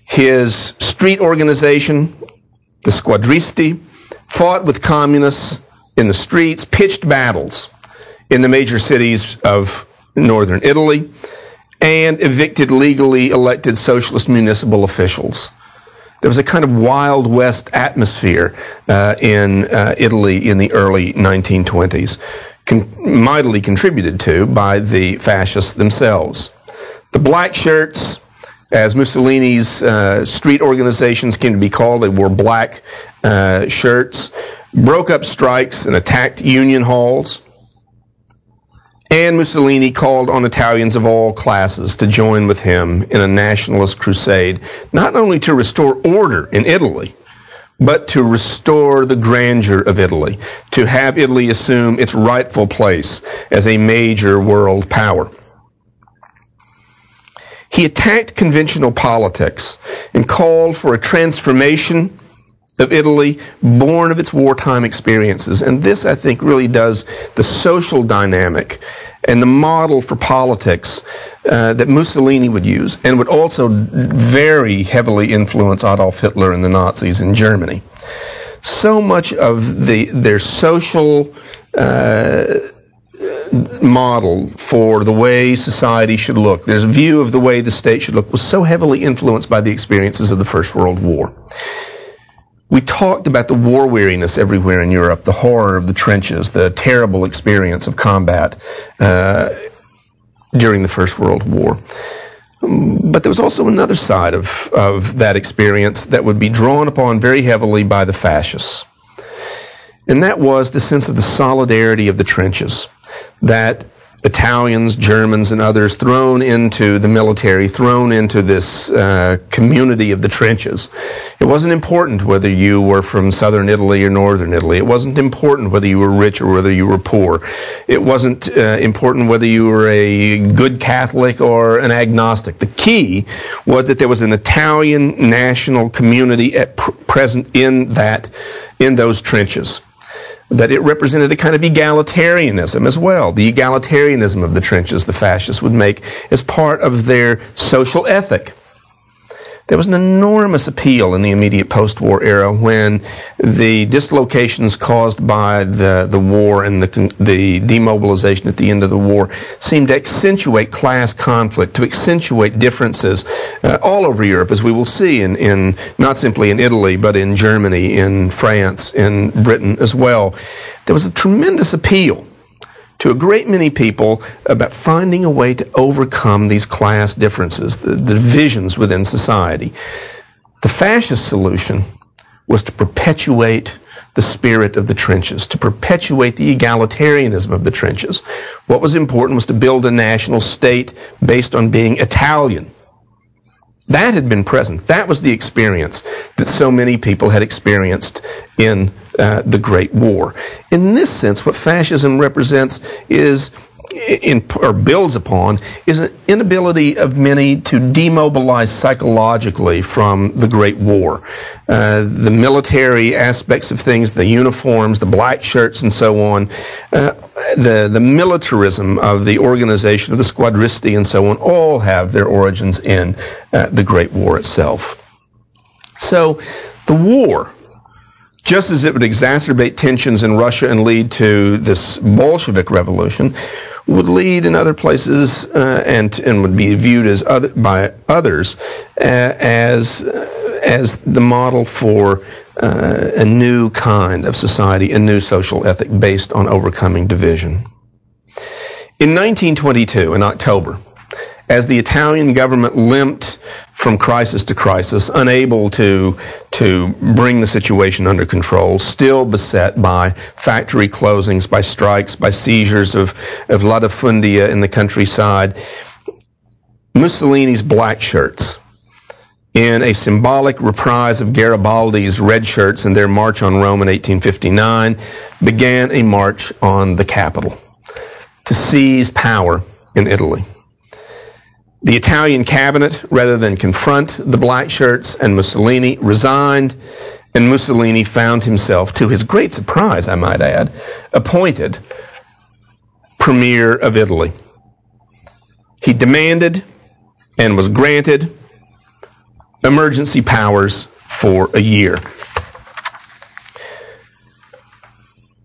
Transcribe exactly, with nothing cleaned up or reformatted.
His street organization, the Squadristi, fought with communists in the streets, pitched battles in the major cities of northern Italy, and evicted legally elected socialist municipal officials. There was a kind of Wild West atmosphere uh, in uh, Italy in the early nineteen twenties, con- mightily contributed to by the fascists themselves. The black shirts, as Mussolini's uh, street organizations came to be called, they wore black uh, shirts, broke up strikes and attacked union halls. And Mussolini called on Italians of all classes to join with him in a nationalist crusade, not only to restore order in Italy, but to restore the grandeur of Italy, to have Italy assume its rightful place as a major world power. He attacked conventional politics and called for a transformation of Italy born of its wartime experiences. And this, I think, really does the social dynamic and the model for politics uh, that Mussolini would use, and would also very heavily influence Adolf Hitler and the Nazis in Germany. So much of the their social uh, model for the way society should look, their view of the way the state should look, was so heavily influenced by the experiences of the First World War. We talked about the war weariness everywhere in Europe, the horror of the trenches, the terrible experience of combat uh, during the First World War. But there was also another side of, of that experience that would be drawn upon very heavily by the fascists. And that was the sense of the solidarity of the trenches, that Italians, Germans, and others thrown into the military, thrown into this uh, community of the trenches. It wasn't important whether you were from southern Italy or northern Italy. It wasn't important whether you were rich or whether you were poor. It wasn't uh, important whether you were a good Catholic or an agnostic. The key was that there was an Italian national community at pr- present in that, in those trenches. That it represented a kind of egalitarianism as well. The egalitarianism of the trenches the fascists would make as part of their social ethic. There was an enormous appeal in the immediate post-war era when the dislocations caused by the, the war and the, the demobilization at the end of the war seemed to accentuate class conflict, to accentuate differences uh, all over Europe, as we will see in, in not simply in Italy, but in Germany, in France, in Britain as well. There was a tremendous appeal to a great many people about finding a way to overcome these class differences, the, the divisions within society. The fascist solution was to perpetuate the spirit of the trenches, to perpetuate the egalitarianism of the trenches. What was important was to build a national state based on being Italian. That had been present. That was the experience that so many people had experienced in uh, the Great War. In this sense, what fascism represents is, in, or builds upon, is an inability of many to demobilize psychologically from the Great War. Uh, the military aspects of things, the uniforms, the black shirts, and so on, uh, the, the militarism of the organization of the Squadristi and so on, all have their origins in uh, the Great War itself. So the war, just as it would exacerbate tensions in Russia and lead to this Bolshevik revolution, would lead in other places uh, and and would be viewed as other, by others uh, as uh, as the model for uh, a new kind of society, a new social ethic based on overcoming division. In nineteen twenty-two, in October, as the Italian government limped from crisis to crisis, unable to, to bring the situation under control, still beset by factory closings, by strikes, by seizures of, of latifundia in the countryside, Mussolini's black shirts, in a symbolic reprise of Garibaldi's red shirts in their March on Rome in eighteen fifty-nine, began a march on the capital to seize power in Italy. The Italian cabinet, rather than confront the black shirts and Mussolini, resigned, and Mussolini found himself, to his great surprise, I might add, appointed Premier of Italy. He demanded and was granted emergency powers for a year.